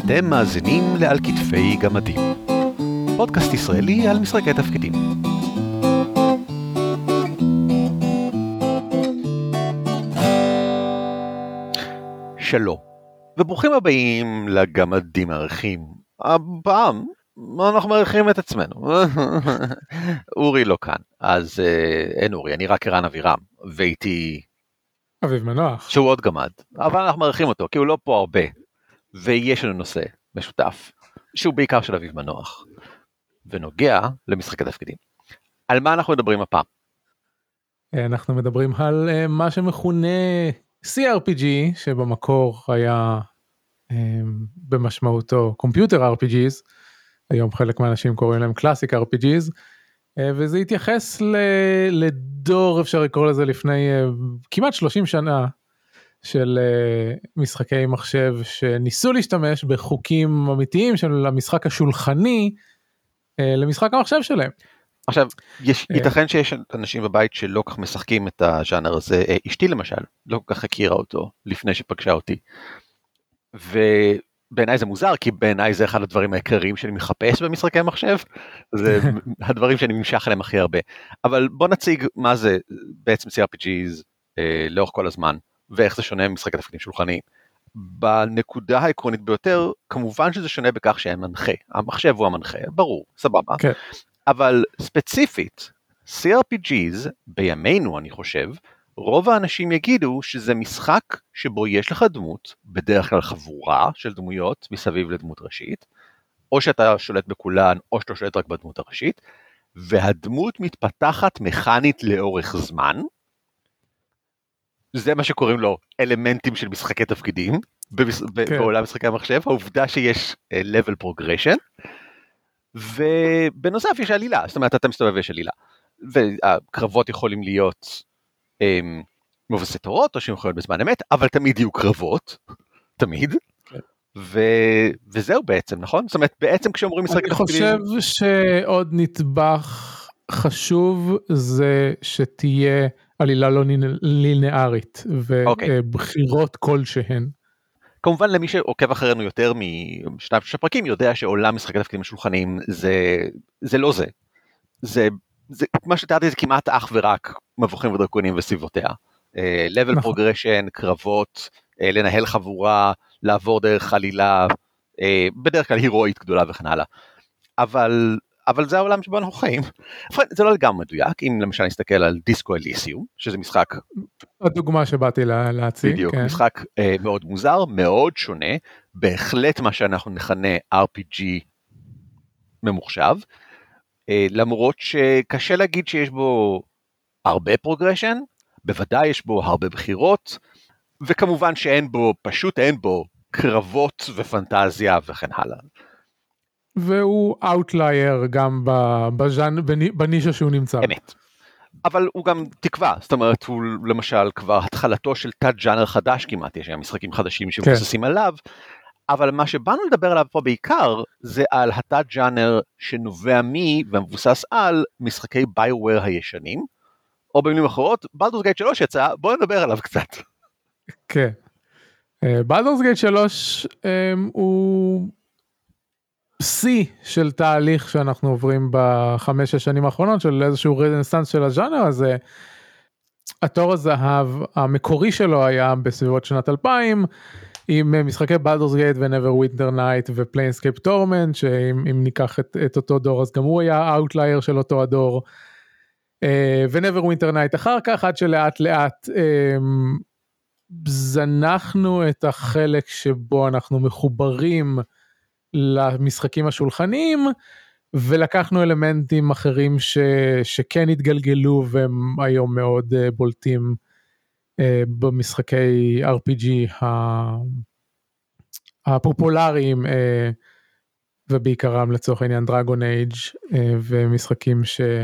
אתם מאזינים לעל כתפי גמדים, פודקאסט ישראלי על משחקי תפקידים. שלום, וברוכים הבאים לגמדים הערכים. הפעם אנחנו מערכים את עצמנו. אורי לא כאן, אז אין אורי, אני רק ערן אבירם, ואיתי אביב מנוח. שהוא עוד גמד, אבל אנחנו מערכים אותו, כי הוא לא פה הרבה, ויש לנו נושא משותף, שהוא בעיקר של אביב מנוח, ונוגע למשחקי תפקידים. על מה אנחנו מדברים הפעם? אנחנו מדברים על מה שמכונה CRPG, שבמקור היה במשמעותו קומפיוטר RPGs, היום חלק מהאנשים קוראים להם קלאסיק RPGs, וזה התייחס לדור, אפשר לקרוא לזה לפני כמעט 30 שנה, של משחקי מחשב שניסו להשתמש בחוקים אמיתיים של המשחק השולחני למשחק המחשב שלהם. עכשיו, ייתכן שיש אנשים בבית שלא כך משחקים את הז'אנר הזה. אשתי למשל, לא כל כך הכירה אותו לפני שפגשה אותי. ובעיניי זה מוזר, כי בעיניי זה אחד הדברים העיקריים שאני מחפש במשחקי מחשב. זה הדברים שאני נמשך עליהם הכי הרבה. אבל בוא נציג מה זה בעצם CRPGs לאורך כל הזמן, ואיך זה שונה ממשחקי תפקידים שולחניים. בנקודה העקרונית ביותר, כמובן שזה שונה בכך שאין מנחה. המחשב הוא המנחה, ברור, סבבה. כן. אבל ספציפית, CRPGs בימינו אני חושב, רוב האנשים יגידו שזה משחק שבו יש לך דמות, בדרך כלל חבורה של דמויות מסביב לדמות ראשית, או שאתה שולט בכולן, או שאתה שולט רק בדמות הראשית, והדמות מתפתחת מכנית לאורך זמן, זה מה שקוראים לו אלמנטים של משחקי תפקידים, בעולם משחקי המחשב, העובדה שיש level progression, ובנוסף יש עלילה, זאת אומרת אתה מסתובב ויש עלילה, והקרבות יכולים להיות מבוססי תורות, או שהם יכולים להיות בזמן אמת, אבל תמיד יהיו קרבות, תמיד, וזהו בעצם, נכון? זאת אומרת, בעצם כשאומרים משחקי תפקידים... אני חושב שעוד נדבך חשוב זה שתהיה עלילה לא לינארית, ובחירות כלשהן. כמובן למי שעוקב אחרינו יותר משניים שלושה פרקים, יודע שעולם משחקי תפקידים השולחניים זה לא זה. זה מה שתיארתי זה כמעט אך ורק מבוכים ודרקונים וסביבותיה. level progression, קרבות, לנהל חבורה, לעבור דרך עלילה, בדרך כלל הירואית גדולה וכן הלאה. אבל זה העולם שבו אנחנו חיים. זה לא לגמרי מדויק, אם למשל נסתכל על דיסקו אליסיום, שזה משחק... הדוגמה שבאתי להציג. בדיוק, משחק מאוד מוזר, מאוד שונה, בהחלט מה שאנחנו נכנה RPG ממוחשב, למרות שקשה להגיד שיש בו הרבה פרוגרשן, בוודאי יש בו הרבה בחירות, וכמובן שאין בו, פשוט אין בו קרבות ופנטזיה וכן הלאה. והוא אאוטלייר גם בנישה שהוא נמצא. אמת. אבל הוא גם תקווה, זאת אומרת, הוא למשל כבר התחלתו של תת ג'אנר חדש כמעט, יש משחקים חדשים שמבוססים עליו, אבל מה שבאנו לדבר עליו פה בעיקר, זה על התת ג'אנר שנובע ומבוסס על משחקי ביואר הישנים, או במילים אחרות, בלדורס גייט 3 יצא, בואו נדבר עליו קצת. כן. בלדורס גייט 3 הוא... שיא של תהליך שאנחנו עוברים ב5-6 שנים האחרונות, של איזשהו רנסנס של הז'אנר הזה. התור הזהב המקורי שלו היה בסביבות שנת 2000, עם משחקי בלדורס גייט ו-Neverwinter Night ו-Planescape Torment, שאם ניקח את אותו דור, אז גם הוא היה האוטלייר של אותו הדור, ו-Neverwinter Night אחר כך, עד שלאט לאט זנחנו את החלק שבו אנחנו מחוברים למשחקים השולחניים, ולקחנו אלמנטים אחרים שכן התגלגלו, והם היום מאוד בולטים במשחקי RPG הפופולריים, ובעיקרם לצורך העניין דרגון אייג' ומשחקים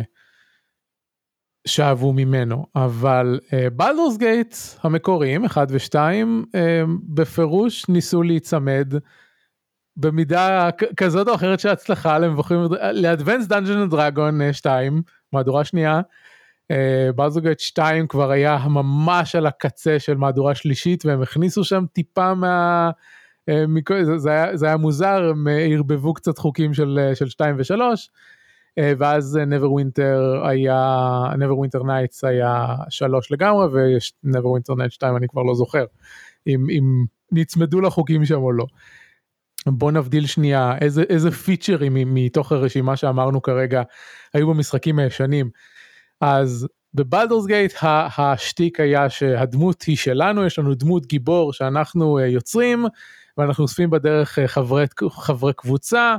שאהבו ממנו. אבל בלדורס גייט המקוריים 1 ו2 בפירוש ניסו להיצמד במידה כזאת או אחרת של הצלחה ל-Advanced Dungeons & Dragons 2, מהדורה שנייה. בלדורס גייט 2 כבר היה ממש על הקצה של מהדורה שלישית, והם הכניסו שם טיפה זה היה מוזר, הם הרבבו קצת חוקים של 2 ו-3, ואז Neverwinter Nights היה 3 לגמרי, ויש Neverwinter Nights 2, אני כבר לא זוכר, אם נצמדו לחוקים שם או לא. בוא נבדיל שנייה, איזה פיצ'רים מתוך הרשימה שאמרנו כרגע, היו במשחקים הישנים. אז בבלדורס גייט השטיק היה שהדמות היא שלנו, יש לנו דמות גיבור שאנחנו יוצרים, ואנחנו אוספים בדרך חברי קבוצה,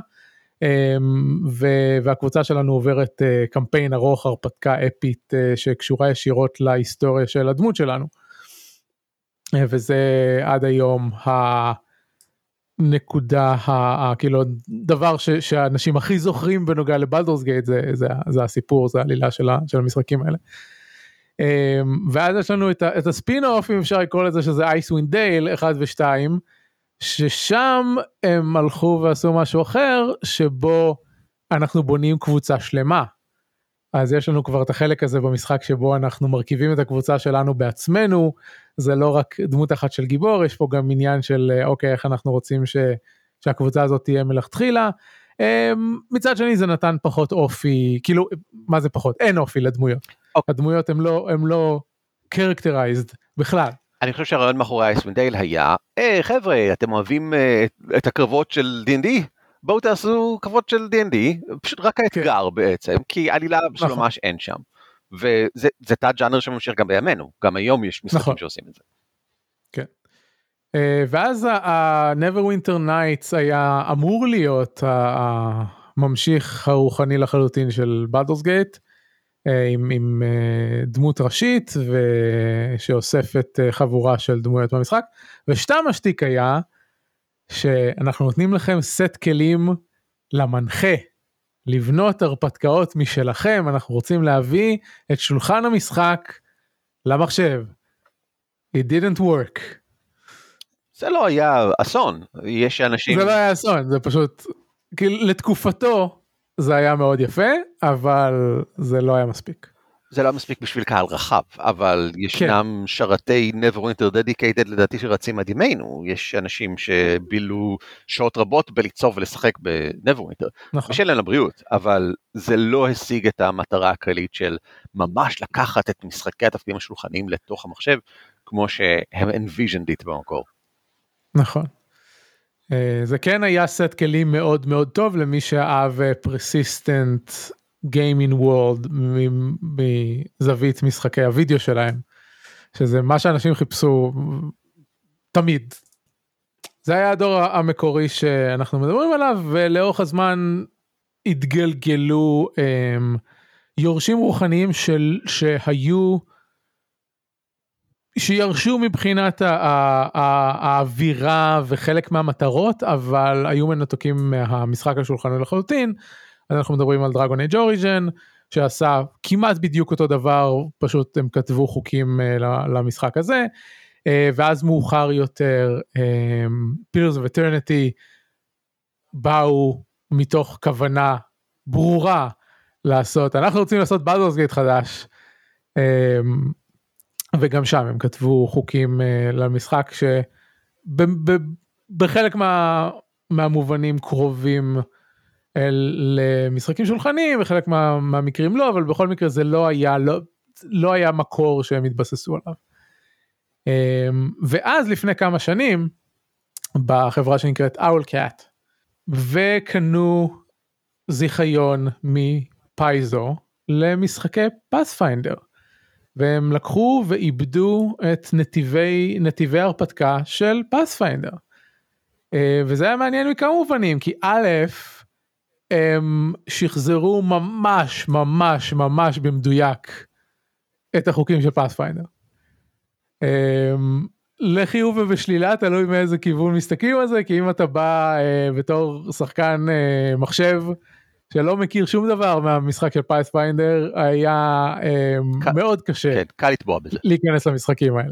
והקבוצה שלנו עוברת קמפיין ארוך, הרפתקה אפית, שקשורה ישירות להיסטוריה של הדמות שלנו. וזה עד היום הנקודה, כאילו דבר שהאנשים הכי זוכרים בנוגע לבלדורס גייט, זה הסיפור, זה העלילה של המשחקים האלה. ואז יש לנו את הספין-אוף, אם אפשר לקרוא לזה, שזה Icewind Dale 1 ו-2, ששם הם הלכו ועשו משהו אחר, שבו אנחנו בונים קבוצה שלמה. אז יש לנו כבר את החלק הזה במשחק, שבו אנחנו מרכיבים את הקבוצה שלנו בעצמנו, זה לא רק דמות אחת של גיבור, יש פה גם עניין של, אוקיי, איך אנחנו רוצים שהקבוצה הזאת תהיה מלכתחילה. מצד שני זה נתן פחות אופי, כאילו, מה זה פחות? אין אופי לדמויות. הדמויות הם לא characterized בכלל. אני חושב שהרעיון מאחורי Icewind Dale היה, חבר'ה, אתם אוהבים את הקרבות של D&D? בואו תעשו קרבות של D&D, פשוט רק האתגר בעצם, כי עלילה ממש אין שם. וזה תת ג'אנר שממשיך גם בימינו, גם היום יש משחקים שעושים את זה. כן. ואז ה-Neverwinter Nights היה אמור להיות הממשיך הרוחני לחלוטין של Baldur's Gate, עם דמות ראשית שאוספת חבורה של דמויות במשחק, ושתם השתיק היה שאנחנו נותנים לכם סט כלים למנחה, לבנות הרפתקאות משלכם, אנחנו רוצים להביא את שולחן המשחק למחשב. It didn't work. זה לא היה אסון, יש אנשים... זה לא היה אסון, זה פשוט, כאילו לתקופתו זה היה מאוד יפה, אבל זה לא היה מספיק. זה לא מספיק בשביל קהל רחב, אבל ישנם שרתי Neverwinter Dedicated לדעתי שרצים עד ימינו, יש אנשים שבילו שעות רבות בליצור ולשחק ב-Neverwinter, בשביל להם לבריאות, אבל זה לא השיג את המטרה הכללית של ממש לקחת את משחקי התפקידים השולחניים לתוך המחשב, כמו שהם envisioned it במקור. נכון. זה כן היה סט כלים מאוד מאוד טוב למי שאהב persistent gaming world מזווית משחקי הוידאו שלהם, שזה מה שאנשים חיפשו תמיד. זה היה הדור המקורי שאנחנו מדברים עליו, ולאורך הזמן התגלגלו יורשים רוחניים שירשו מבחינת האווירה וחלק מהמטרות, אבל היו מנותקים מהמשחק השולחני לחלוטין. אנחנו מדברים על Dragon Age Origin, שעשה כמעט בדיוק אותו דבר, פשוט הם כתבו חוקים למשחק הזה, ואז מאוחר יותר, Pillars of Eternity, באו מתוך כוונה ברורה לעשות, אנחנו רוצים לעשות Baldur's Gate חדש, וגם שם הם כתבו חוקים למשחק, שבחלק מהמובנים קרובים, למשחקים שולחניים, וחלק מהמקרים לא, אבל בכל מקרה זה לא היה מקור שהם התבססו עליו. ואז לפני כמה שנים, בחברה שנקראת Owlcat, וקנו זיכיון מפייזו למשחקי Pathfinder, והם לקחו ואיבדו את נתיבי הרפתקה של Pathfinder. וזה היה מעניין מכמה מובנים, כי א', הם שחזרו ממש ממש ממש במדויק את החוקים של Pathfinder. לחיוב ובשלילה, תלוי מאיזה כיוון מסתכלים על זה, כי אם אתה בא בתור שחקן מחשב שלא מכיר שום דבר מהמשחק של Pathfinder, היה מאוד קשה, כן, קל לתבוע בזה, להיכנס למשחקים האלה,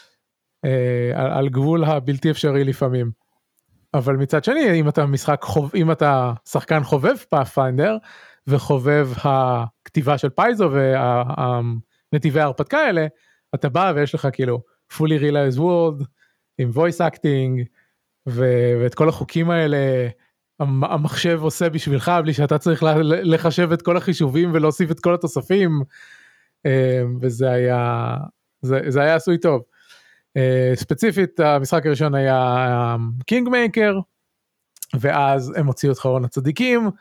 על גבול הבלתי אפשרי לפעמים. אבל מצד שני, אם אתה שחקן חובב Pathfinder, וחובב הכתיבה של פייזו, והנתיבי ההרפתקה האלה, אתה בא ויש לך כאילו fully realized world, עם voice acting, ואת כל החוקים האלה המחשב עושה בשבילך, בלי שאתה צריך לחשב את כל החישובים ולהוסיף את כל התוספים, וזה היה, זה היה עשוי טוב. ספציפית, המשחק הראשון היה קינגמייקר, ואז הם הוציאו את חרון הצדיקים,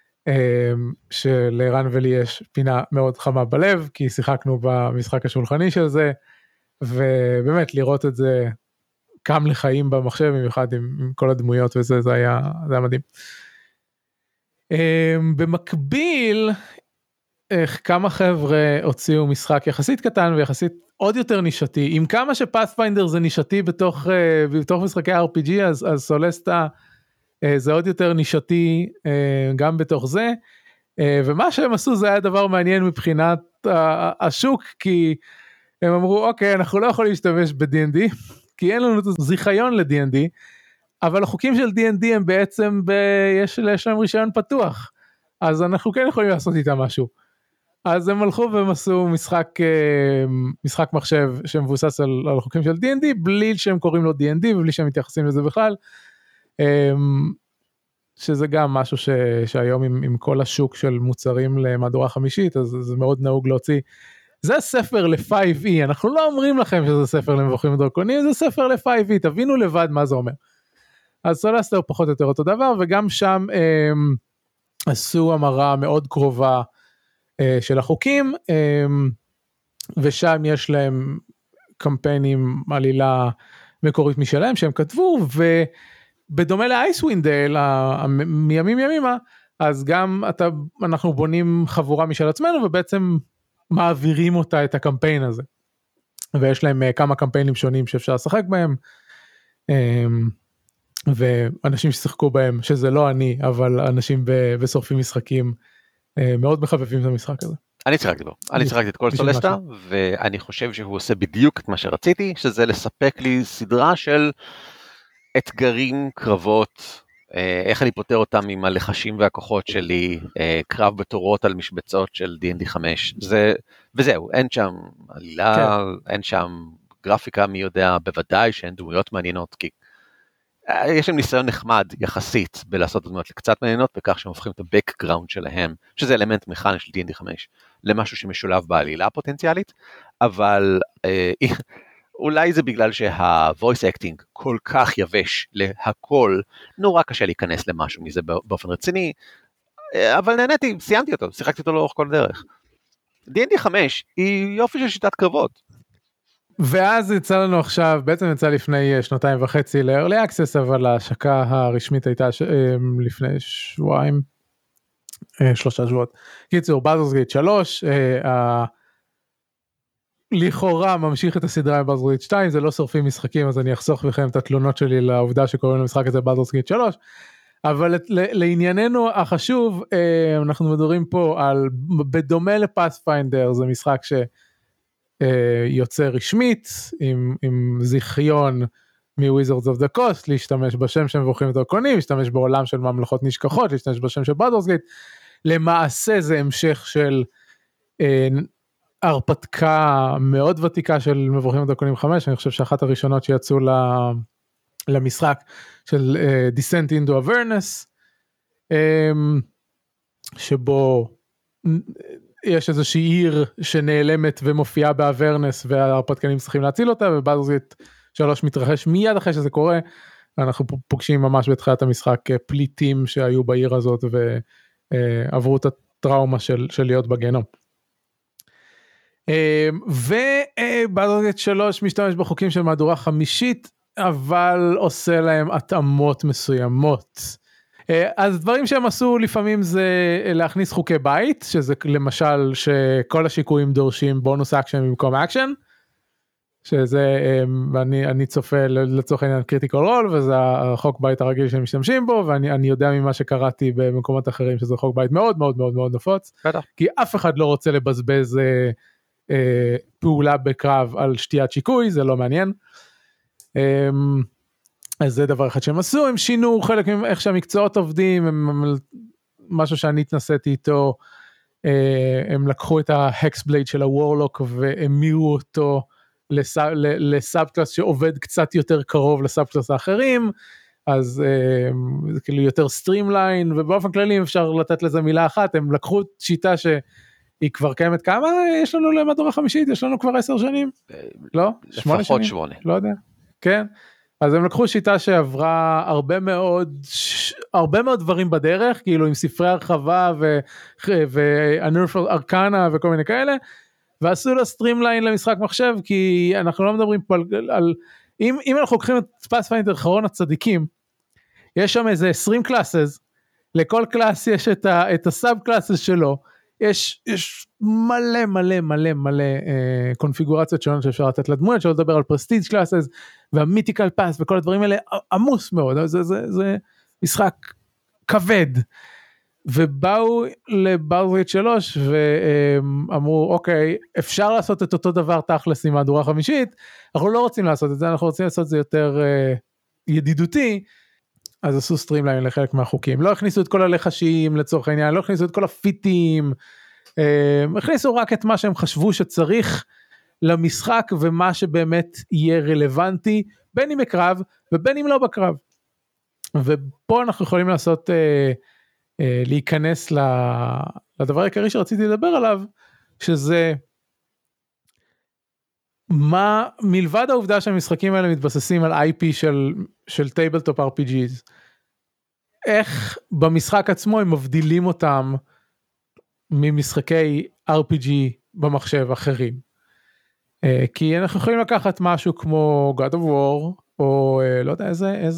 שלערן ולי יש פינה מאוד חמה בלב, כי שיחקנו במשחק השולחני של זה, ובאמת לראות את זה קם לחיים במחשב, במיוחד עם כל הדמויות וזה, זה היה מדהים. במקביל, כמה חבר'ה הוציאו משחק יחסית קטן ויחסית עוד יותר נישתי, עם כמה שפאת'פיינדר זה נישתי בתוך משחקי RPG, אז סולסטה זה עוד יותר נישתי גם בתוך זה, ומה שהם עשו זה היה דבר מעניין מבחינת השוק, כי הם אמרו אוקיי, אנחנו לא יכולים להשתמש ב-D&D, כי אין לנו את הזיכיון ל-D&D, אבל החוקים של D&D הם בעצם, יש להם רישיון פתוח, אז אנחנו כן יכולים לעשות איתם משהו. אז הם הלכו והם עשו משחק מחשב שמבוסס על החוקים של D&D, בלי שהם קוראים לו D&D, ובלי שהם מתייחסים לזה בכלל, שזה גם משהו שהיום עם כל השוק של מוצרים למהדורה חמישית, אז זה מאוד נהוג להוציא, זה ספר ל-5e, אנחנו לא אומרים לכם שזה ספר למבוכים ודרקונים, זה ספר ל-5e, תבינו לבד מה זה אומר. אז סולסטה הוא פחות או יותר אותו דבר, וגם שם עשו המרה מאוד קרובה של החוקים, ושם יש להם קמפיינים, עלילה מקורית משלהם שהם כתבו, ובדומה לאייסווינד דייל, מימים ימימה, אז גם אנחנו בונים חבורה משל עצמנו, ובעצם מעבירים אותה את הקמפיין הזה, ויש להם כמה קמפיינים שונים שאפשר לשחק בהם, ואנשים ששיחקו בהם, שזה לא אני, אבל אנשים ושורפים משחקים, מאוד מחבבים את המשחק הזה. אני שיחקתי את כל סולסטה, ואני חושב שהוא עושה בדיוק את מה שרציתי, שזה לספק לי סדרה של אתגרים, קרבות, איך אני פותר אותם עם הלחשים והכוחות שלי, קרב בתורות על משבצות של D&D 5, וזהו, אין שם עלילה, אין שם גרפיקה מי יודע, בוודאי שאין דמויות מעניינות, כי יש להם ניסיון נחמד יחסית בלעשות דמויות לקצת מעניינות, בכך שהם הופכים את הבקגראונד שלהם, שזה אלמנט מכני של D&D 5, למשהו שמשולב בעלילה הפוטנציאלית, אבל אולי זה בגלל שה-voice acting כל כך יבש להכל, נורא קשה להיכנס למשהו מזה באופן רציני, אבל נהניתי, סיימתי אותו, שיחקתי אותו לאורך כל דרך. D&D 5 היא יופי של שיטת קרבות. ואז יצא לנו עכשיו, בעצם יצא לפני 2.5 ל-Early Access, אבל ההשקה הרשמית הייתה לפני שבועיים, 3 שבועות. קיצור, Baldur's Gate 3, לכאורה ממשיך את הסדרה Baldur's Gate 2, זה לא שורפים משחקים, אז אני אחסוך בכם את התלונות שלי לעובדה שקוראים למשחק הזה Baldur's Gate 3, אבל לענייננו החשוב, אנחנו מדברים פה על, בדומה לפאת'פיינדר, זה משחק שיוצא רשמית, עם זיכיון מ-Wizards of the Coast, להשתמש בשם שהם מבוכים ודרקונים, להשתמש בעולם של ממלכות נשכחות, להשתמש בשם של Baldur's Gate, למעשה זה המשך של הרפתקה מאוד ותיקה של מבוכים ודרקונים 5, אני חושב שאחת הראשונות שיצאו למשחק של Descent into Avernus, שבו יש איזושהי עיר שנעלמת ומופיעה באברנס, וההרפתקנים צריכים להציל אותה, ובאלדורס גייט 3 מתרחש מיד אחרי שזה קורה, אנחנו פוגשים ממש בתחילת המשחק פליטים שהיו בעיר הזאת, ועברו את הטראומה של להיות בגיהנום. ובאלדורס גייט 3 משתמש בחוקים של מהדורה חמישית, אבל עושה להם התאמות מסוימות. אז דברים שהם עשו לפעמים זה להכניס חוקי בית, שזה למשל שכל השיקויים דורשים בונוס אקשן במקום אקשן, שזה אני צופה לצורך העניין קריטיקל רול, וזה החוק בית הרגיל שהם משתמשים בו, ואני יודע ממה שקראתי במקומות אחרים שזה חוק בית מאוד מאוד מאוד מאוד נפוץ, כי אף אחד לא רוצה לבזבז פעולה בקרב על שתיית שיקוי, זה לא מעניין. אז זה דבר אחד שהם עשו, הם שינו חלק מאיך שהמקצועות עובדים, משהו שאני התנסיתי איתו, הם לקחו את ההקסבלייד של הוורלוק, והמירו אותו לסאבקלאס שעובד קצת יותר קרוב לסאבקלאס האחרים, אז זה כאילו יותר סטרימליין, ובאופן כללי אם אפשר לתת לזה מילה אחת, הם לקחו שיטה שהיא כבר קיימת כמה, יש לנו למהדורה חמישית, יש לנו כבר 10 שנים? לא? 8 שנים? לפחות 8. לא יודע. כן. אז הם לקחו שיטה שעברה הרבה מאוד דברים בדרך, כאילו עם ספרי הרחבה ואנרפל ארקנה וכל מיני כאלה, ועשו לה סטרימליין למשחק מחשב, כי אנחנו לא מדברים פה על אם אנחנו לוקחים את פאת'פיינדר אחרון הצדיקים, יש שם איזה 20 קלאסס, לכל קלאס יש את הסאב קלאסס שלו, יש מלא מלא מלא מלא קונפיגורציות שונות שאפשר לתת לדמויות, שלא לדבר על פרסטיג' קלאסס, והמיתיקל פאס וכל הדברים האלה, עמוס מאוד, זה משחק כבד, ובאו לבאלדורס 3 ואמרו אוקיי, אפשר לעשות את אותו דבר תכלס עם מהדורה חמישית, אנחנו לא רוצים לעשות את זה, אנחנו רוצים לעשות את זה יותר ידידותי, אז עשו סטרימליין לחלק מהחוקים, לא הכניסו את כל הלחשים לצורך העניין, לא הכניסו את כל הפיטים, הכניסו רק את מה שהם חשבו שצריך למשחק, ומה שבאמת יהיה רלוונטי, בין אם בקרב ובין אם לא בקרב, ופה אנחנו יכולים לעשות להיכנס לדבר העיקרי שרציתי לדבר עליו, שזה מה, מלבד העובדה שהמשחקים האלה מתבססים על IP של טייבלטופ RPGs, איך במשחק עצמו הם מבדילים אותם ממשחקי RPG במחשב אחרים. כי אנחנו יכולים לקחת משהו כמו God of War, או לא יודע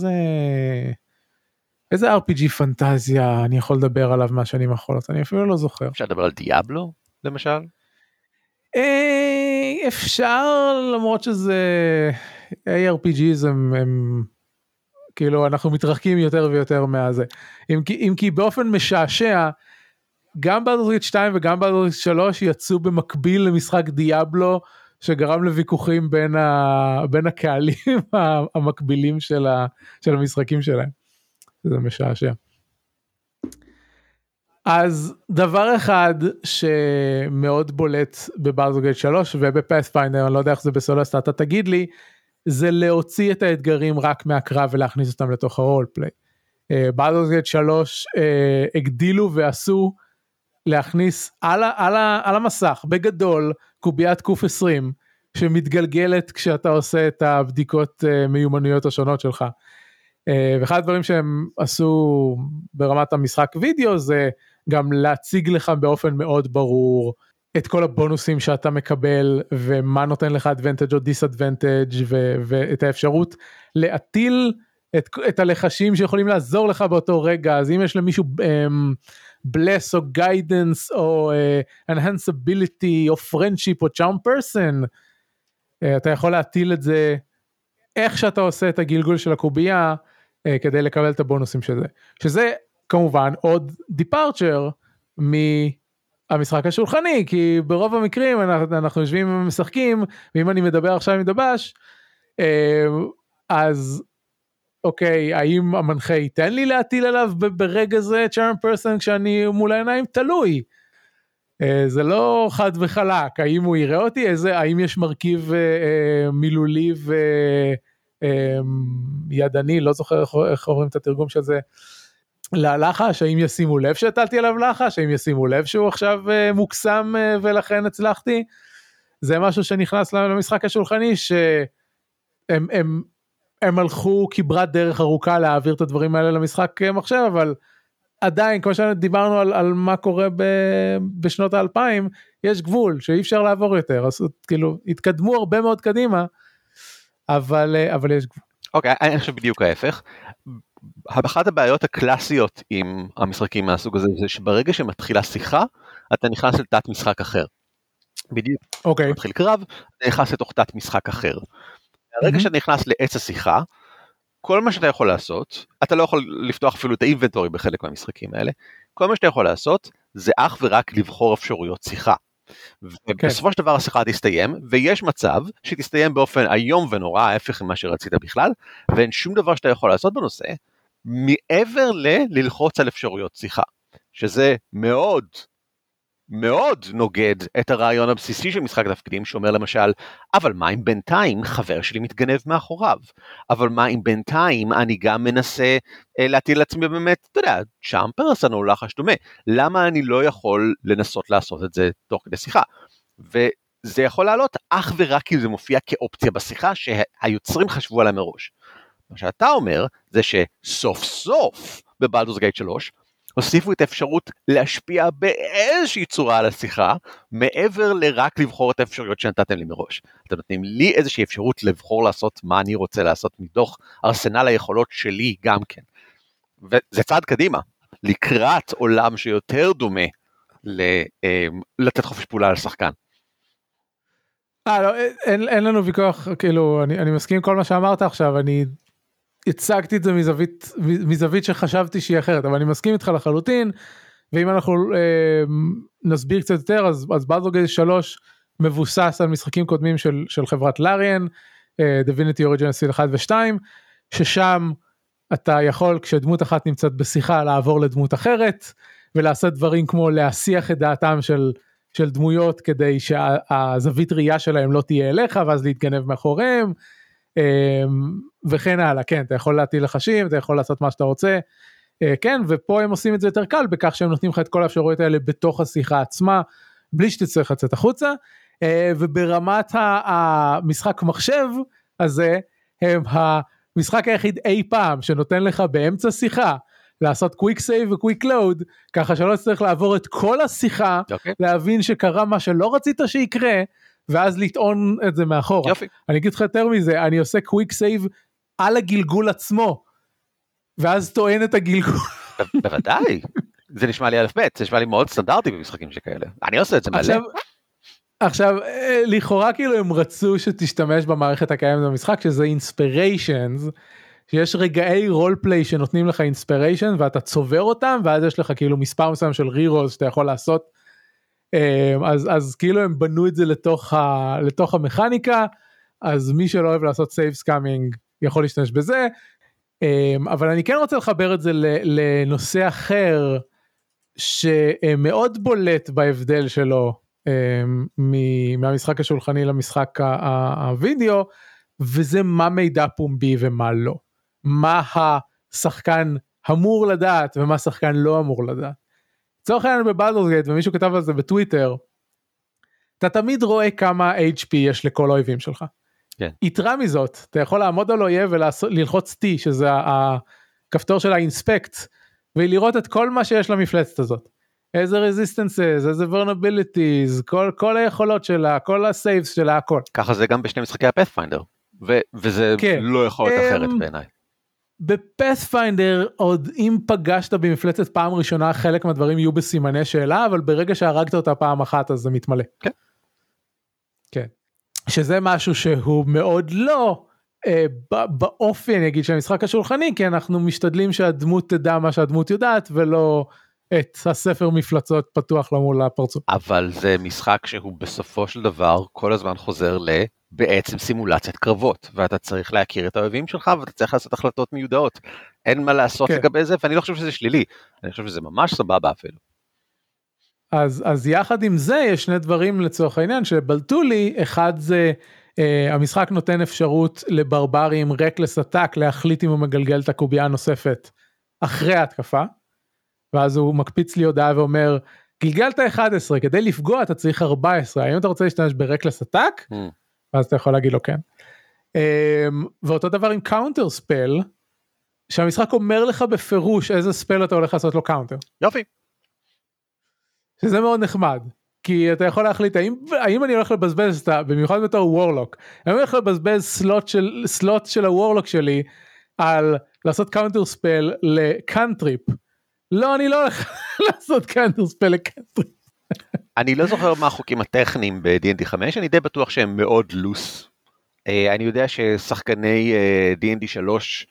איזה RPG פנטזיה אני יכול לדבר עליו מהשנים האחרונות, אני אפילו לא זוכר. אפשר לדבר על דיאבלו, למשל? אפשר, למרות שזה ARPGs הם כאילו אנחנו מתרחקים יותר ויותר מהזה. אם כי באופן משעשע, גם בלדורס 2 וגם בלדורס 3 יצאו במקביל למשחק דיאבלו, שגרם לוויכוחים בין הקהלים המקבילים של המשחקים שלהם. זה משעשע. אז דבר אחד שמאוד בולט בבלדורס גייט 3 ובפאת'פיינדר, אני לא יודע איך זה בסולסטה, אתה תגיד לי, זה להוציא את האתגרים רק מהקרב ולהכניס אותם לתוך הרולפליי. בלדורס גייט 3 הגדילו ועשו להכניס על המסך בגדול קוביית קוף 20 שמתגלגלת כשאתה עושה את הבדיקות מיומנויות השונות שלך. ואחד הדברים שהם עשו ברמת המשחק וידאו זה גם להציג לך באופן מאוד ברור את כל הבונוסים שאתה מקבל ומה נותן לך advantage או disadvantage ואת האפשרות להטיל את הלחשים שיכולים לעזור לך באותו רגע. אז אם יש למישהו bless או guidance או enhanceability או friendship או charm person, אתה יכול להטיל את זה איך שאתה עושה את הגלגול של הקובייה כדי לקבל את הבונוסים של זה. שזה כמובן עוד departure מהמשחק השולחני, כי ברוב המקרים אנחנו יושבים ומשחקים, ואם אני מדבר עכשיו עם דבש, אז אוקיי, האם המנחה ייתן לי להטיל עליו ברגע זה charm person כשאני מול העיניים? תלוי. זה לא חד וחלק, האם הוא יראה אותי, האם יש מרכיב מילולי וידני, לא זוכר איך אומרים את התרגום של זה, ללחש, האם ישימו לב שהטלתי עליו לחש, האם ישימו לב שהוא עכשיו מוקסם ולכן הצלחתי, זה משהו שנכנס למשחק השולחני, שהם הלכו כברת דרך ארוכה להעביר את הדברים האלה למשחק מחשב, אבל עדיין, כמו שדיברנו על מה קורה בשנות ה-2000, יש גבול שאי אפשר לעבור יותר, אז כאילו התקדמו הרבה מאוד קדימה, אבל יש גבול. אוקיי, אני חושב בדיוק ההפך. אחת הבעיות הקלאסיות עם המשחקים מהסוג הזה, זה שברגע שמתחילה שיחה, אתה נכנס לתת משחק אחר. בדיוק. אוקיי. מתחיל קרב, אתה נכנס לתוך תת משחק אחר. הרגע שאתה נכנס לעץ השיחה, כל מה שאתה יכול לעשות, אתה לא יכול לפתוח אפילו את האינבנטורי בחלק מהמשחקים האלה, כל מה שאתה יכול לעשות, זה אך ורק לבחור אפשרויות שיחה. ובסופו של דבר השיחה תסתיים, ויש מצב שתסתיים באופן איום ונורא, ההפך ממה שרצית בכלל, ואין שום דבר שאתה יכול לעשות בנושא, מעבר ללחוץ על אפשרויות שיחה, שזה מאוד מאוד נוגד את הרעיון הבסיסי של משחק תפקידים, שאומר למשל, אבל מה אם בינתיים חבר שלי מתגנב מאחוריו? אבל מה אם בינתיים אני גם מנסה להטיל לעצמי באמת, אתה יודע, צ'אמפרסון או לחש דומה? למה אני לא יכול לנסות לעשות את זה תוך כדי שיחה? וזה יכול לעלות אך ורק כי זה מופיע כאופציה בשיחה שהיוצרים חשבו עליה מראש. מה שאתה אומר זה שסוף סוף בבלדורס גייט 3 הוסיפו את האפשרות להשפיע באיזושהי צורה על השיחה, מעבר לרק לבחור את האפשרויות שנתתם לי מראש. אתם נותנים לי איזושהי אפשרות לבחור לעשות מה אני רוצה לעשות מתוך ארסנל היכולות שלי גם כן. וזה צעד קדימה, לקראת עולם שיותר דומה לתת חופש פעולה לשחקן. לא, אין לנו ויכוח, כאילו, אני מסכים עם כל מה שאמרת עכשיו, אני הצגתי את זה מזווית שחשבתי שהיא אחרת, אבל אני מסכים איתך לחלוטין, ואם אנחנו נסביר קצת יותר, אז בלדורס גייט 3 מבוסס על משחקים קודמים של חברת לאריאן, Divinity Original Sin 1 ו-2, ששם אתה יכול, כשדמות אחת נמצאת בשיחה, לעבור לדמות אחרת, ולעשות דברים כמו להסיח את דעתם של דמויות, כדי שהזווית ראייה שלהם לא תהיה אליך, ואז להתגנב מאחוריהם, וכן הלאה. כן, אתה יכול להטיל לחשים, אתה יכול לעשות מה שאתה רוצה, כן, ופה הם עושים את זה יותר קל, בכך שהם נותנים לך את כל האפשרויות האלה בתוך השיחה עצמה, בלי שתצטרך לצאת החוצה, וברמת המשחק מחשב הזה, הם המשחק היחיד אי פעם, שנותן לך באמצע שיחה, לעשות קוויק סייב וקוויק לואוד, ככה שלא צריך לעבור את כל השיחה, להבין שקרה מה שלא רצית שיקרה, ואז לטעון את זה מאחורה. יופי. אני אגיד לך יותר מזה, אני עושה קוויק סייב על הגלגול עצמו, ואז טוען את הגלגול. בוודאי, זה נשמע לי אלף בית, זה נשמע לי מאוד סטנדרטי במשחקים שכאלה. אני עושה את זה מלא. עכשיו, לכאורה כאילו הם רצו שתשתמש במערכת הקיימת במשחק, שזה אינספיריישנס, שיש רגעי רול פליי שנותנים לך אינספיריישן, ואתה צובר אותם, ואז יש לך כאילו מספר מסוים של רירולס שאתה יכול לעשות, אז כאילו הם בנו את זה לתוך המכניקה, אז מי שלא אוהב לעשות סייב סקאמינג יכול להשתמש בזה, אבל אני כן רוצה לחבר את זה לנושא אחר, שמאוד בולט בהבדל שלו, מהמשחק השולחני למשחק הווידאו, וזה מה מידע פומבי ומה לא. מה השחקן אמור לדעת ומה השחקן לא אמור לדעת. צורך העניין בבלדורס גייט, ומישהו כתב על זה בטוויטר, אתה תמיד רואה כמה HP יש לכל האויבים שלך. כן. יתרה מזאת, אתה יכול לעמוד על אויב וללחוץ T, שזה הכפתור של האינספקט, ולראות את כל מה שיש למפלצת הזאת. איזה רזיסטנסס, איזה vulnerabilities, כל היכולות שלה, כל הסייבס שלה, הכל. ככה זה גם בשני משחקי הפאת'פיינדר, וזה כן. לא יכול להיות אחרת בעיניי. בפאת'פיינדר, עוד אם פגשת במפלצת פעם ראשונה, חלק מהדברים יהיו בסימני שאלה, אבל ברגע שהרגת אותה פעם אחת, אז זה מתמלא. כן. כן. שזה משהו שהוא מאוד לא באופי, אני אגיד, של המשחק השולחני, כי אנחנו משתדלים שהדמות תדע מה שהדמות יודעת, ולא את הספר מפלצות פתוח לה מול הפרצוף. אבל זה משחק שהוא בסופו של דבר כל הזמן חוזר בעצם סימולציית קרבות, ואתה צריך להכיר את האויבים שלך, ואתה צריך לעשות החלטות מיודעות. אין מה לעשות לגבי זה, ואני לא חושב שזה שלילי, אני חושב שזה ממש סבבה אפילו. אז יחד עם זה יש שני דברים לצורך העניין שבלטו לי, אחד זה המשחק נותן אפשרות לברברים רקלס אטאק להחליט אם הוא מגלגל את הקובייה הנוספת אחרי ההתקפה, ואז הוא מקפיץ לי הודעה ואומר, גלגלת 11, כדי לפגוע אתה צריך 14, האם אתה רוצה להשתמש ברקלס אטאק? אז אתה יכול להגיד לו כן. ואותו דבר עם קאונטר ספל, שהמשחק אומר לך בפירוש איזה ספל אתה הולך לעשות לו קאונטר. יופי. שזה מאוד נחמד, כי אתה יכול להחליט, האם אני הולך לבזבז, במיוחד בתור וורלוק, האם אני הולך לבזבז סלוט של הוורלוק שלי, על לעשות קאונטר ספל לקאנטריפ. לא, אני לא הולך לעשות קאונטר ספל לקאנטריפ. אני לא זוכר מה החוקים הטכניים ב-D&D 5, אני די בטוח שהם מאוד לוס. אני יודע ששחקני D&D 3,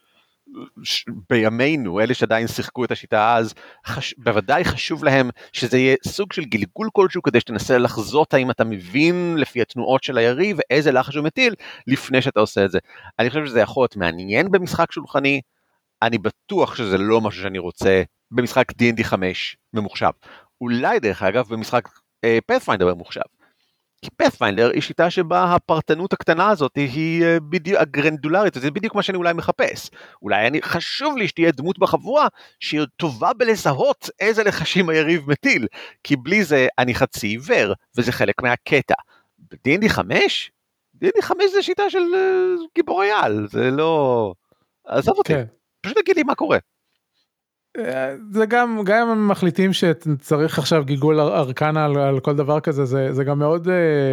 בימינו, אלה שעדיין שיחקו את השיטה אז, בוודאי חשוב להם שזה יהיה סוג של גלגול כלשהו, כדי שתנסה לחזות האם אתה מבין לפי התנועות של היריב, ואיזה לחש הוא מטיל, לפני שאתה עושה את זה. אני חושב שזה יכול להיות מעניין במשחק שולחני, אני בטוח שזה לא משהו שאני רוצה, במשחק D&D 5 ממוחשב. אולי דרך אגב במשחק פאת'פיינדר ממוחשב. כי פאת'פיינדר היא שיטה שבה הפרטנות הקטנה הזאת היא בדיוק הגרנדולרית, זה בדיוק מה שאני אולי מחפש. אולי חשוב לי שתהיה דמות בחבורה שהיא טובה בלזהות איזה לחשים היריב מטיל, כי בלי זה אני חצי עיוור, וזה חלק מהקטע. ב-D&D 5? D&D 5 זה שיטה של גיבורי על, זה לא... עזוב אותי, פשוט תגיד לי מה קורה. זה גם הם מחליטים שצריך עכשיו גיגול ארקנה על כל דבר כזה, זה גם מאוד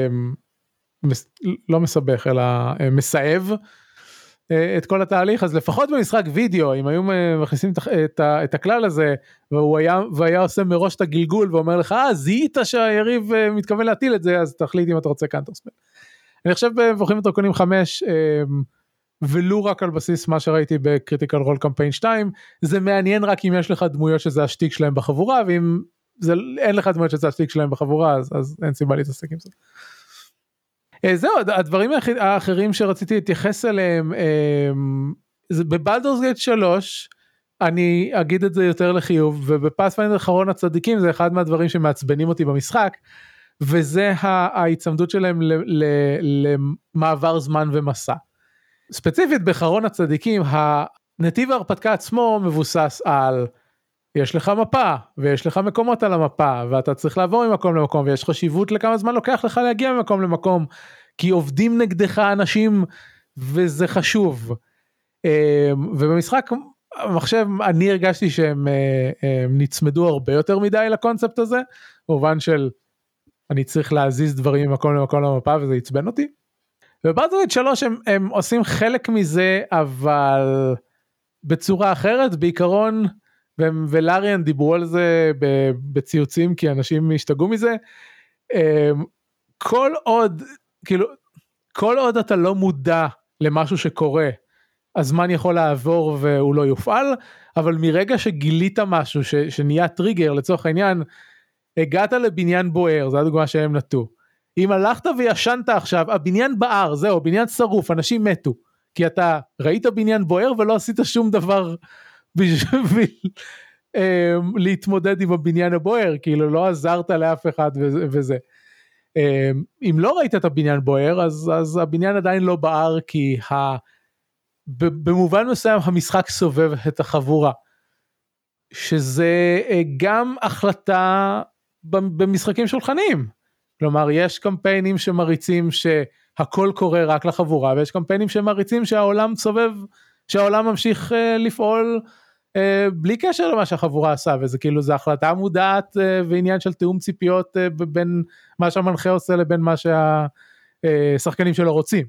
לא מסבך אלא מסאב את כל התהליך. אז לפחות במשחק וידאו אם היו מכניסים את הכלל הזה והוא היה עושה מראש את הגלגול ואומר לך זיהית שהיריב מתכוון להטיל את זה, אז תחליט אם אתה רוצה קאנטרספל. אני חושב במבוכים ודרקונים 5 ולו רק על בסיס מה שראיתי בקריטיקל רול קמפיין 2, זה מעניין רק אם יש לך דמויות שזה השטיק שלהם בחבורה, ואם אין לך דמויות שזה השטיק שלהם בחבורה, אז אין סיבה להתעסק עם זה. זהו, הדברים האחרים שרציתי להתייחס אליהם, בבלדורס גייט 3, אני אגיד את זה יותר לחיוב, ובפאת'פיינדר אחרון הצדיקים, זה אחד מהדברים שמעצבנים אותי במשחק, וזה ההצמדות שלהם למעבר זמן ומסע. ספציפית בחרון הצדיקים, הנתיב ההרפתקה עצמו מבוסס על, יש לך מפה, ויש לך מקומות על המפה, ואתה צריך לעבור ממקום למקום, ויש חשיבות לכמה זמן לוקח לך להגיע ממקום למקום, כי עובדים נגדך אנשים, וזה חשוב. ובמשחק המחשב, אני הרגשתי שהם נצמדו הרבה יותר מדי לקונספט הזה, במובן של, אני צריך להזיז דברים ממקום למקום למפה, וזה יצבן אותי. ובאלדורס 3 הם עושים חלק מזה, אבל בצורה אחרת, בעיקרון, ולאריאן דיברו על זה בציוצים, כי אנשים השתגעו מזה, כל עוד אתה לא מודע למשהו שקורה, הזמן יכול לעבור והוא לא יופעל, אבל מרגע שגילית משהו שנהיה טריגר, לצורך העניין, הגעת לבניין בוער, זו הדוגמה שהם נתנו, אם הלכת וישנת עכשיו, הבניין בער, זהו, בניין שרוף, אנשים מתו, כי אתה ראית בניין בוער ולא עשית שום דבר בשביל להתמודד עם הבניין הבוער, כאילו לא עזרת לאף אחד וזה. אם לא ראית את הבניין בוער, אז הבניין עדיין לא בער, כי במובן מסוים המשחק סובב את החבורה, שזה גם החלטה במשחקים שולחניים, כלומר, יש קמפיינים שמריצים שהכל קורה רק לחבורה, ויש קמפיינים שמריצים שהעולם סובב, שהעולם ממשיך לפעול בלי קשר למה שהחבורה עשה, וזה כאילו, זה החלטה מודעת ועניין של תאום ציפיות בין מה שהמנחה עושה לבין מה שהשחקנים שלו רוצים.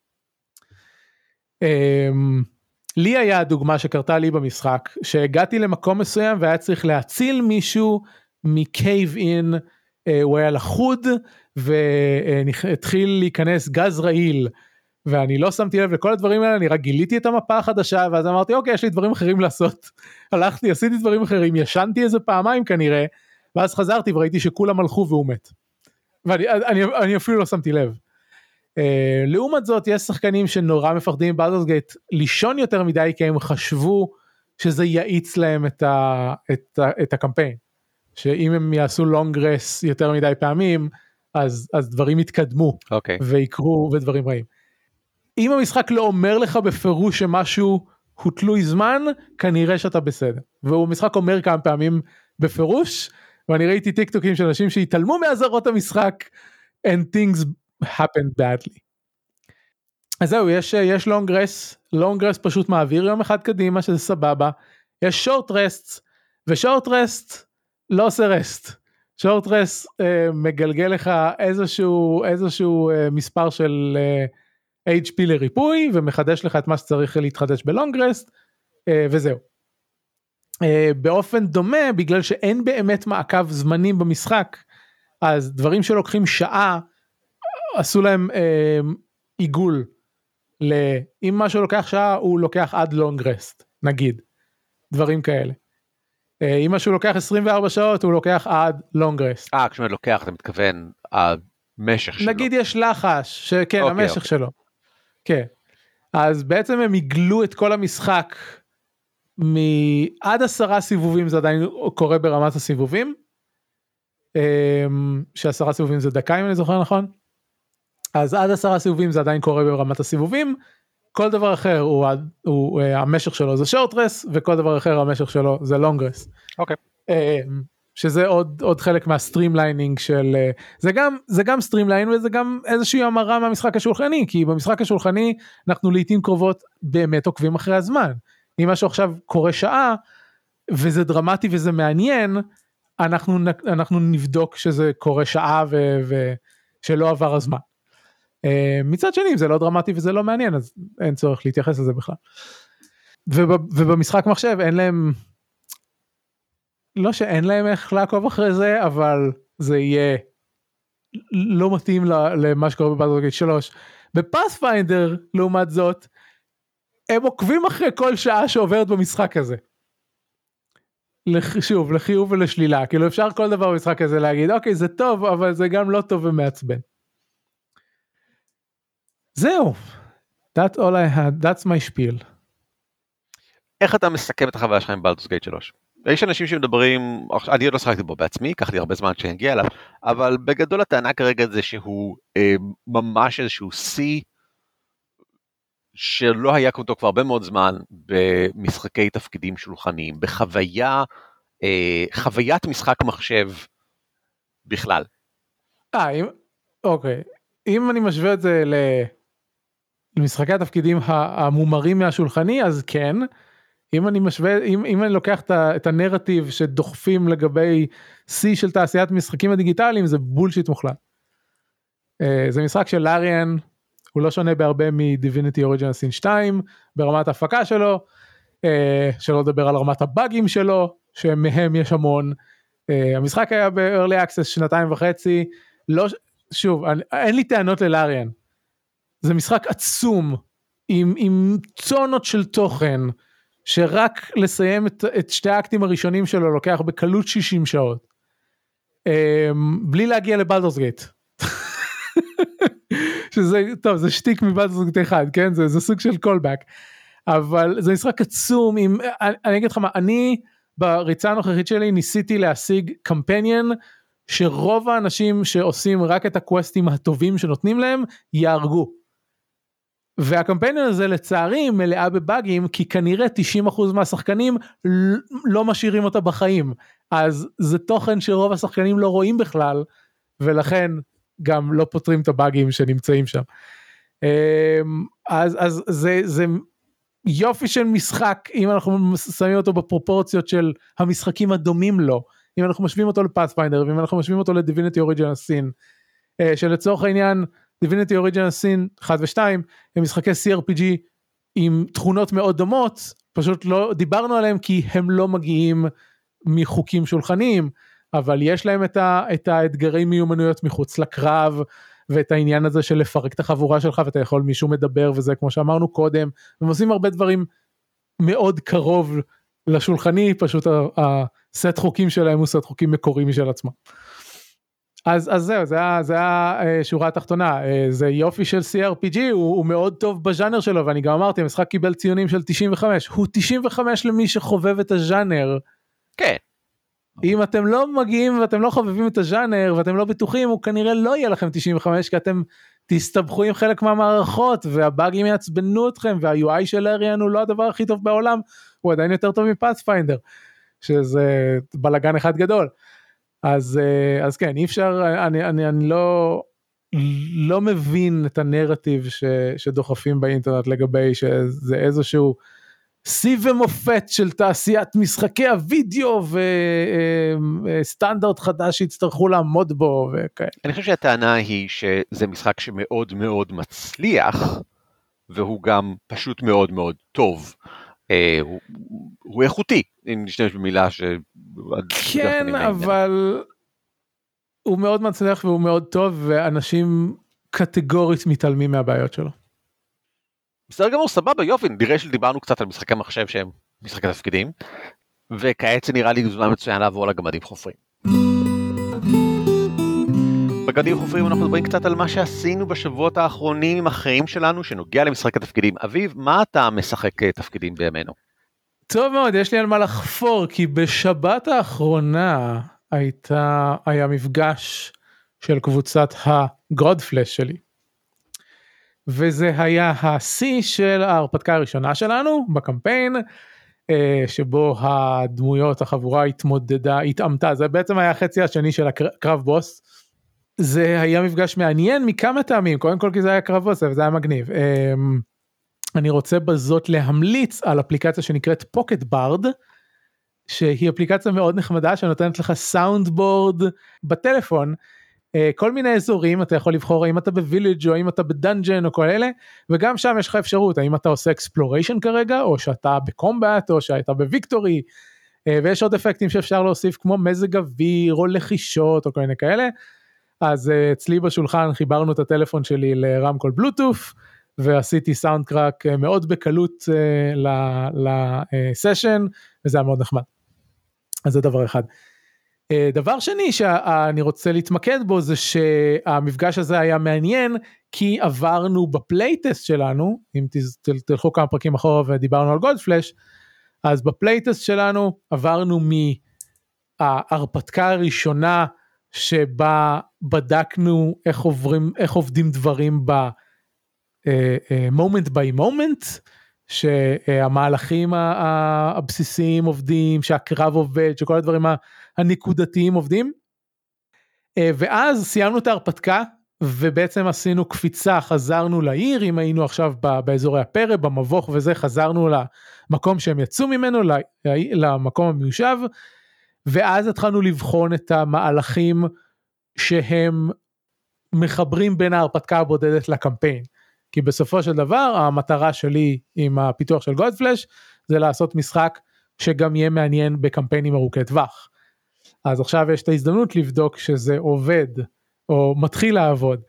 לי היה הדוגמה שקרתה לי במשחק, שהגעתי למקום מסוים והיה צריך להציל מישהו מקייב אין, הוא היה לחוד והתחיל להיכנס גז רעיל, ואני לא שמתי לב לכל הדברים האלה, אני רק גיליתי את המפה החדשה, ואז אמרתי אוקיי, יש לי דברים אחרים לעשות, הלכתי, עשיתי דברים אחרים, ישנתי איזה פעמיים כנראה, ואז חזרתי וראיתי שכולם הלכו והוא מת, ואני אפילו לא שמתי לב. לעומת זאת, יש שחקנים שנורא מפחדים בבלדורס גייט לישון יותר מדי, כי הם חשבו שזה יעיץ להם את הקמפיין, שאם הם יעשו long rest יותר מדי פעמים, אז דברים יתקדמו, ויקרו ודברים רעים. אם המשחק לא אומר לך בפירוש שמשהו הוא תלוי זמן, כנראה שאתה בסדר. והוא משחק אומר כמה פעמים בפירוש, ואני ראיתי טיקטוקים של אנשים שהתעלמו מאזהרות המשחק, and things happened badly. אז זהו, יש long rest פשוט מעביר יום אחד קדימה, שזה סבבה. יש short rest, ו-short rest לא עושה רסט. short rest מגלגל לך איזשהו מספר של HP לריפוי, ומחדש לך את מה שצריך להתחדש בלונג רסט, וזהו. באופן דומה, בגלל שאין באמת מעקב זמנים במשחק, אז דברים שלוקחים שעה, עשו להם עיגול, אם משהו לוקח שעה, הוא לוקח עד לונג רסט, נגיד, דברים כאלה. אם משהו לוקח 24 שעות, הוא לוקח עד לונג רסט. כשאתה לוקח, אתה מתכוון, המשך שלו. נגיד יש לחש, כן, המשך שלו. כן. אז בעצם הם עיגלו את כל המשחק, עד 10 סיבובים, זה עדיין קורה ברמת הסיבובים, ש10 סיבובים זה דקה אם אני זוכר נכון, אז עד 10 סיבובים זה עדיין קורה ברמת הסיבובים, כל דבר אחר הוא המשך שלו זה short rest, וכל דבר אחר המשך שלו זה long rest. אוקיי. שזה עוד חלק מהסטרימליינינג של, זה גם סטרימליין וזה גם איזושהי המרה מהמשחק השולחני, כי במשחק השולחני אנחנו לעתים קרובות באמת עוקבים אחרי הזמן, אם משהו עכשיו קורה שעה, וזה דרמטי וזה מעניין, אנחנו נבדוק שזה קורה שעה ושלא עבר הזמן. מצד שני, אם זה לא דרמטי וזה לא מעניין, אז אין צורך להתייחס לזה בכלל. ובמשחק מחשב אין להם, לא שאין להם איך לעקוב אחרי זה, אבל זה יהיה לא מתאים למה שקורה בבלדורס גייט 3. בפאת'פיינדר, לעומת זאת, הם עוקבים אחרי כל שעה שעוברת במשחק הזה. שוב, לחיוב ולשלילה, כאילו אפשר כל דבר במשחק הזה להגיד, אוקיי, זה טוב, אבל זה גם לא טוב ומעצבן. זהו. That's all I had, that's my spiel. איך אתה מסכם את החוויה שלך עם בלדורס גייט 3? יש אנשים שמדברים, אני עוד לא שחקתי בו בעצמי, לקח לי הרבה זמן שהגיע אליו, אבל בגדול הטענה כרגע זה שהוא ממש איזשהו שיא, שלא היה כמותו כבר הרבה מאוד זמן, במשחקי תפקידים שולחניים, חוויית משחק מחשב בכלל. אוקיי, אם אני משווה את זה למשחקי התפקידים המומרים מהשולחני, אז כן, אם אני לוקח את הנרטיב שדוחפים לגבי C של תעשיית משחקים הדיגיטליים, זה בולשיט מוחלט. זה משחק של לאריאן, הוא לא שונה בהרבה מ-Divinity Original Sin 2, ברמת ההפקה שלו, שלא לדבר על רמת הבאגים שלו, שמהם יש המון. המשחק היה ב-Early Access 2.5, שוב, אין לי טענות ללאריאן. זה משחק עצום, עם צונות של תוכן, שרק לסיים את שתי האקטים הראשונים שלו, לוקח בקלות 60 שעות. בלי להגיע לבלדורס גייט. שזה, טוב, זה שטיק מבלדורס גייט 1, כן? זה סוג של קולבק. אבל זה משחק עצום, אני אגיד לך מה, אני בריצה הנוכחית שלי ניסיתי להשיג קמפיין, שרוב האנשים שעושים רק את הקווסטים הטובים שנותנים להם, יארגו. והקמפיין הזה לצערי מלאה בבאגים, כי כנראה 90% מהשחקנים לא משאירים אותה בחיים, אז זה תוכן שרוב השחקנים לא רואים בכלל, ולכן גם לא פותרים את הבאגים שנמצאים שם. אז זה יופי של משחק, אם אנחנו שמים אותו בפרופורציות של המשחקים הדומים לו, אם אנחנו משווים אותו לפאת'פיינדר, ואם אנחנו משווים אותו לדיביניטי אוריג'ינל סין, שלצורך העניין, Divinity Original Sin 1 ו-2 הם משחקי CRPG עם תכונות מאוד דומות, פשוט לא דיברנו עליהם כי הם לא מגיעים מחוקים שולחניים, אבל יש להם את האתגרי מיומנויות מחוץ לקרב, ואת העניין הזה של לפרק את החבורה שלך, ואתה יכול מישהו מדבר וזה כמו שאמרנו קודם, הם עושים הרבה דברים מאוד קרוב לשולחני, פשוט הסט חוקים שלהם הוא סט חוקים מקורי משל עצמם. אז זהו, זה השורה התחתונה, זה יופי של CRPG, הוא מאוד טוב בז'אנר שלו, ואני גם אמרתי, המשחק קיבל ציונים של 95, הוא 95 למי שחובב את הז'אנר. כן. אם אתם לא מגיעים ואתם לא חובבים את הז'אנר, ואתם לא בטוחים, הוא כנראה לא יהיה לכם 95, כי אתם תסתבכו עם חלק מהמערכות, והבאגים יעצבנו אתכם, וה-UI של אריאן הוא לא הדבר הכי טוב בעולם, הוא עדיין יותר טוב מפאת'פיינדר, שזה בלגן אחד גדול. אז כן, אי אפשר, אני לא מבין את הנרטיב שדוחפים באינטרנט לגבי שזה איזשהו שיא ומופת של תעשיית משחקי הוידאו וסטנדרט חדש שיצטרכו לעמוד בו וכאלה. אני חושב שהטענה היא שזה משחק שמאוד מאוד מצליח, והוא גם פשוט מאוד מאוד טוב. הוא איכותי, אם נשתמש במילה ש... כן, אבל הוא מאוד מצליח והוא מאוד טוב, ואנשים קטגורית מתעלמים מהבעיות שלו. בסדר גמור, סבבה, יופי, נראה שדיברנו קצת על משחקי מחשב שהם משחקי תפקידים, וכעת זה נראה לי זמן מצוין לעבור לגמדים חופרים. בגמדים חופרים אנחנו מדברים קצת על מה שעשינו בשבועות האחרונים עם החיים שלנו, שנוגע למשחקי תפקידים. אביב, מה אתה משחק תפקידים בימינו? טוב מאוד, יש לי על מה לחפור, כי בשבת האחרונה היה מפגש של קבוצת הגודפלש שלי. וזה היה השיא של ההרפתקה הראשונה שלנו בקמפיין, שבו הדמויות, החבורה התאמתה, זה בעצם היה החצי השני של הקרב בוס. זה היה מפגש מעניין מכמה טעמים, קודם כל כי זה היה קרב בוס, וזה היה מגניב. אני רוצה בזאת להמליץ על אפליקציה שנקראת פוקט ברד, שהיא אפליקציה מאוד נחמדה, שנותנת לך סאונדבורד בטלפון, כל מיני אזורים, אתה יכול לבחור האם אתה בוויליג' או האם אתה בדנג'ן או כל אלה, וגם שם יש לך אפשרות, האם אתה עושה אקספלוריישן כרגע, או שאתה בקומבט, או שאתה בוויקטורי, ויש עוד אפקטים שאפשר להוסיף, כמו מזג אוויר, או לחישות, או כל מיני כאלה. אז אצלי בשולחן חיברנו את הטלפון שלי לרמקול בלוטוף, ועשיתי סאונד קראק מאוד בקלות לסשן, וזה היה מאוד נחמד. אז זה דבר אחד. דבר שני שאני רוצה להתמקד בו, זה שהמפגש הזה היה מעניין, כי עברנו בפלייטסט שלנו, אם תלכו כמה פרקים אחורה ודיברנו על גולדפלש, אז בפלייטסט שלנו עברנו מההרפתקה הראשונה, שבה בדקנו איך עובדים דברים moment by moment, שהמהלכים הבסיסיים עובדים, שהקרב עובד, שכל הדברים הנקודתיים עובדים, ואז סיימנו את ההרפתקה, ובעצם עשינו קפיצה, חזרנו לעיר, אם היינו עכשיו באזורי הפרא, במבוך וזה, חזרנו למקום שהם יצאו ממנו, למקום המיושב, ואז התחלנו לבחון את המהלכים שהם מחברים בין ההרפתקה הבודדת לקמפיין, כי בסופו של דבר המטרה שלי עם הפיתוח של גודפלש, זה לעשות משחק שגם יהיה מעניין בקמפיינים ארוכי טווח. אז עכשיו יש את ההזדמנות לבדוק שזה עובד, או מתחיל לעבוד.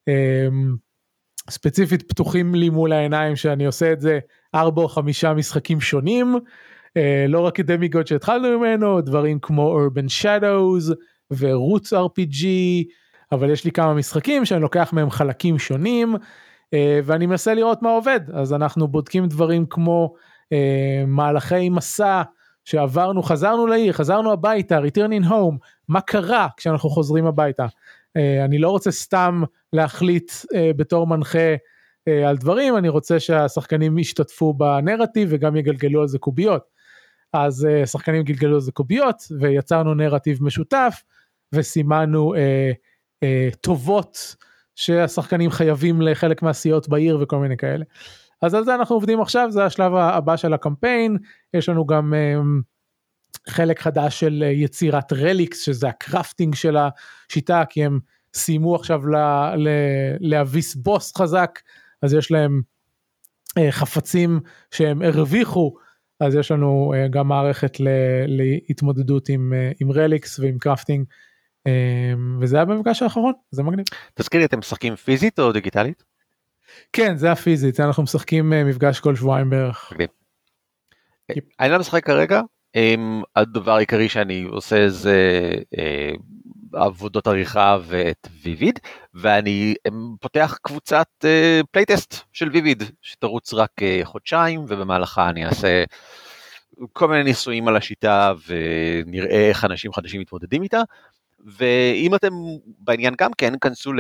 ספציפית פתוחים לי מול העיניים שאני עושה את זה 4 או 5 משחקים שונים, לא רק דמיגוד שהתחלנו ממנו, דברים כמו Urban Shadows ו-Roots RPG, אבל יש לי כמה משחקים שאני לוקח מהם חלקים שונים, ואני מנסה לראות מה עובד. אז אנחנו בודקים דברים כמו מהלכי מסע, שעברנו, חזרנו לעיר, חזרנו הביתה, returning home, מה קרה כשאנחנו חוזרים הביתה. אני לא רוצה סתם להחליט בתור מנחה על דברים, אני רוצה שהשחקנים ישתתפו בנרטיב וגם יגלגלו על זה קוביות. אז שחקנים גלגלו על זה קוביות, ויצרנו נרטיב משותף, וסימנו טובות שהשחקנים חייבים לחלק מהסיעות בעיר וכל מיני כאלה. אז על זה אנחנו עובדים עכשיו, זה השלב הבא של הקמפיין, יש לנו גם חלק חדש של יצירת רליקס, שזה הקרפטינג של השיטה, כי הם סיימו עכשיו להביס בוס חזק, אז יש להם חפצים שהם הרוויחו, אז יש לנו גם מערכת להתמודדות עם רליקס ועם קרפטינג, וזה היה במפגש האחרון, זה מגניב. תזכיר לי, אתם משחקים פיזית או דיגיטלית? כן, זה הפיזית, אנחנו משחקים מפגש כל שבועיים בערך. אני לא משחק כרגע, הדבר העיקרי שאני עושה זה עבודות עריכה ואת ויביד, ואני פותח קבוצת פלייטסט של ויביד, שתרוץ רק חודשיים, ובמהלכה אני אעשה כל מיני ניסויים על השיטה, ונראה איך אנשים חדשים מתמודדים איתה, ואם אתם בעניין גם כן, כנסו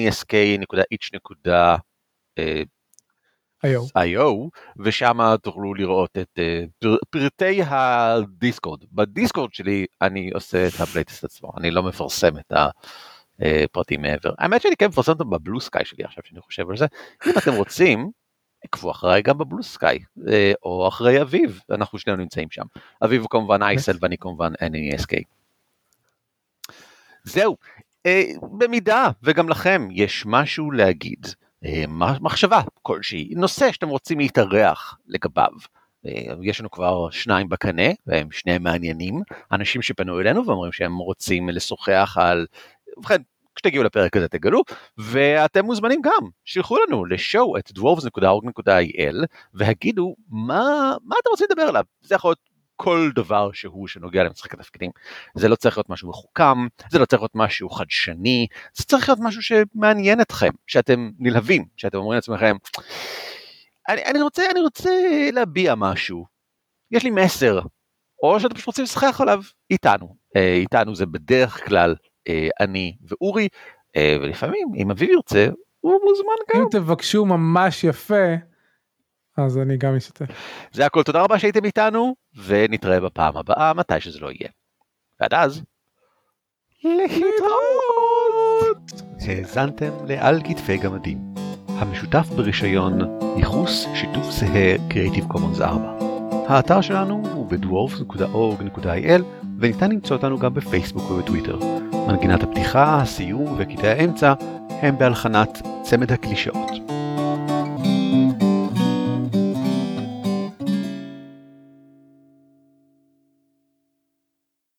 ל-nnesk.itch.io, ושם תוכלו לראות את פרטי הדיסקורד. בדיסקורד שלי אני עושה את הפלייטסט עצמו, אני לא מפרסם את הפרטים מעבר. האמת שאני כן מפרסם אותם בבלו סקאי שלי עכשיו שאני חושב על זה. אם אתם רוצים, עקבו אחריי גם בבלו סקאי, או אחרי אביב, אנחנו שנינו נמצאים שם. אביב הוא כמובן אייסל ואני כמובן nnesk. זהו, במידה וגם לכם יש משהו להגיד, מחשבה כלשהי, נושא שאתם רוצים להתארח לגביו, יש לנו כבר 2 בקנה, והם 2 מעניינים, אנשים שפנו אלינו ואומרים שהם רוצים לשוחח על, ובכן, כשתגיעו לפרק הזה תגלו, ואתם מוזמנים גם, שילחו לנו ל-show@dwarves.org.il, והגידו מה אתם רוצים לדבר עליו, זה יכול להיות כל דבר שהוא שנוגע למשחק התפקידים, זה לא צריך להיות משהו מחוכם, זה לא צריך להיות משהו חדשני, זה צריך להיות משהו שמעניין אתכם, שאתם נלהבים, שאתם אומרים לעצמכם, אני רוצה להביע משהו, יש לי מסר, או שאתם פשוט רוצים לשחק עליו איתנו, איתנו זה בדרך כלל אני ואורי, ולפעמים אם אביב ירצה, הוא מוזמן גם. אם תבקשו ממש יפה, אז אני גם אשתתף. זה הכל, תודה רבה שהייתם איתנו, ונתראה בפעם הבאה, מתי שזה לא יהיה. ועד אז, להתראות! האזנתם לעל כתפי גמדים, המשותף ברישיון ייחוס שיתוף זהה Creative Commons 4. האתר שלנו הוא בדוורפס.org.il, וניתן למצוא אותנו גם בפייסבוק ובטוויטר. מנגינת הפתיחה, הסיום וקטעי האמצע הם בהלחנת צמד הקלישאות.